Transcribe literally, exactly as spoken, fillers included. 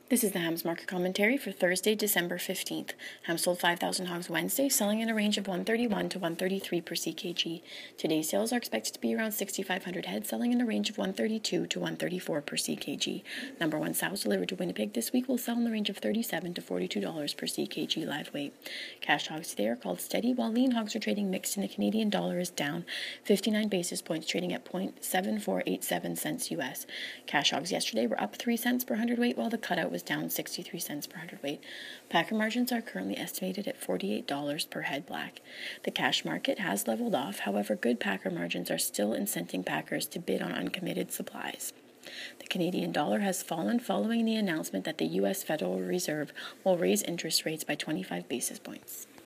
This is the Hams market commentary for Thursday, December fifteenth. Hams sold five thousand hogs Wednesday, selling in a range of one thirty-one to one thirty-three per C K G. Today's sales are expected to be around sixty-five hundred head, selling in a range of one thirty-two to one thirty-four per C K G. Number one sows delivered to Winnipeg this week will sell in the range of thirty-seven to forty-two dollars per C K G live weight. Cash hogs today are called steady, while lean hogs are trading mixed, and the Canadian dollar is down fifty-nine basis points, trading at zero point seven four eight seven cents U S. Cash hogs yesterday were up three cents per hundredweight, while the cutout was down sixty-three cents per hundredweight. Packer margins are currently estimated at forty-eight dollars per head black. The cash market has leveled off, however, good packer margins are still incenting packers to bid on uncommitted supplies. The Canadian dollar has fallen following the announcement that the U S Federal Reserve will raise interest rates by twenty-five basis points.